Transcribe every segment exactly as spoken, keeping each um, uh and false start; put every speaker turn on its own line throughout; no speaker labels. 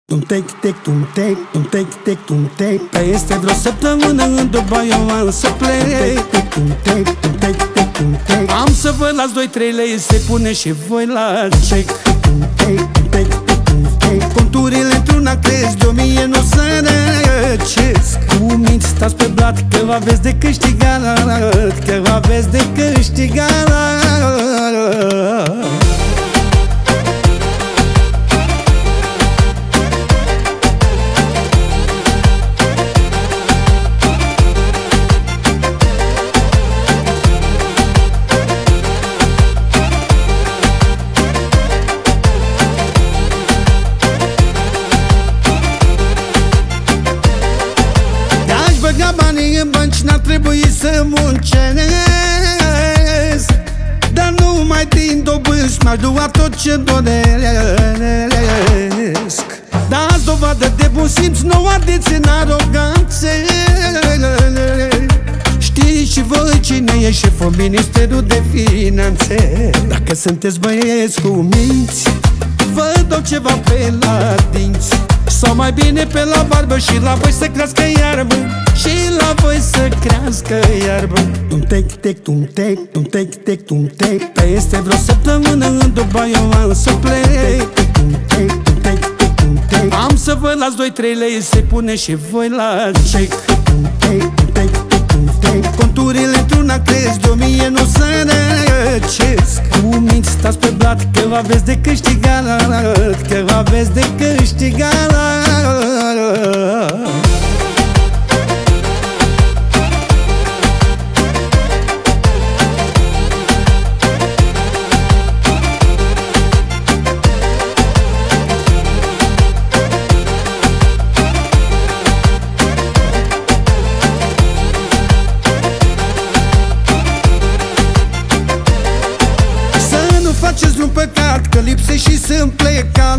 Tum-tec, tec, tum-tec, tum-tec, tec, tum-tec. Peste vreo săptămână în Dubai eu am să plec. Tum-tec, tum-tec, tec, tumtec. Am să vă las doi trei lei, se pune și voi la check. Tum-tec, tum-tec, tec, tumtec. Conturile într-una crezi, de o mie nu se răcesc. Cu minți stați pe blat, că aveți de câștigat, că aveți de câștigat. Băga banii în bănci, n-ar trebui să muncesc. Dar nu mai din dobânzi, m-aș lua tot ce doresc. Dați dovadă de bun simț, nu ardeți în aroganțe. Știți și voi cine e șeful, Ministerul de Finanțe. Dacă sunteți băieți cu minți, vă dau ceva pe la dinți. Sau mai bine pe la barbă și la voi să crească iarbă. Și la voi să crească iarbă. Tum-tec, tec, tum-tec, tum-tec, tec, tum-tec. Peste vreo săptămână în Dubai eu am să plec. Tum-tec, tum-tec, tec, tumtec. Am să vă las doi trei lei, se pune și voi la check. Tum-tec, tum-tec, tec, tumtec. Conturile într-una crezi, de o mie nu se răcesc. Cu minți stați pe blat, că aveți de câștigat, că aveți de câștigat. Faceți un păcat, că lipsești și sunt plecat.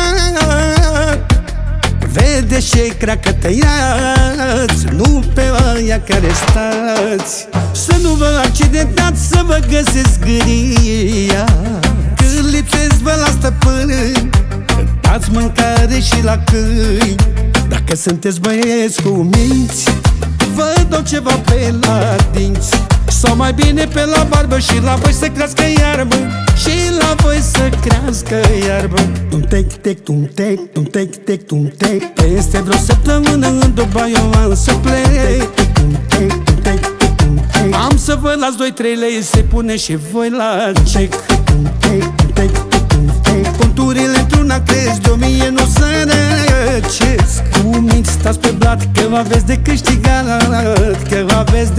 Vedeți ce-i cracă tăiați, nu pe aia care stați. Să nu vă accidentați, să vă găsesc gâria. Când lipsesc vă la stăpâni, dați mâncare și la câini. Dacă sunteți băieți cu minți, vă dau ceva pe la dinți. Sau mai bine pe la barbă și la voi să crească iarbă. Și la voi să crească iarbă. Tum-tec, tec, tum-tec, tum-tec, tec, tumtec. Peste vreo săptămână în Dubai eu am să plec. Tum-tec, tum-tec, tec, tumtec. Am să vă las doi trei lei, se pune și voi la check. Tum-tec, tum-tec, tec, tumtec. Conturile într-una crezi, de o mie nu se răcesc. Cu minți stați pe blat, că aveți de câștigat, că aveți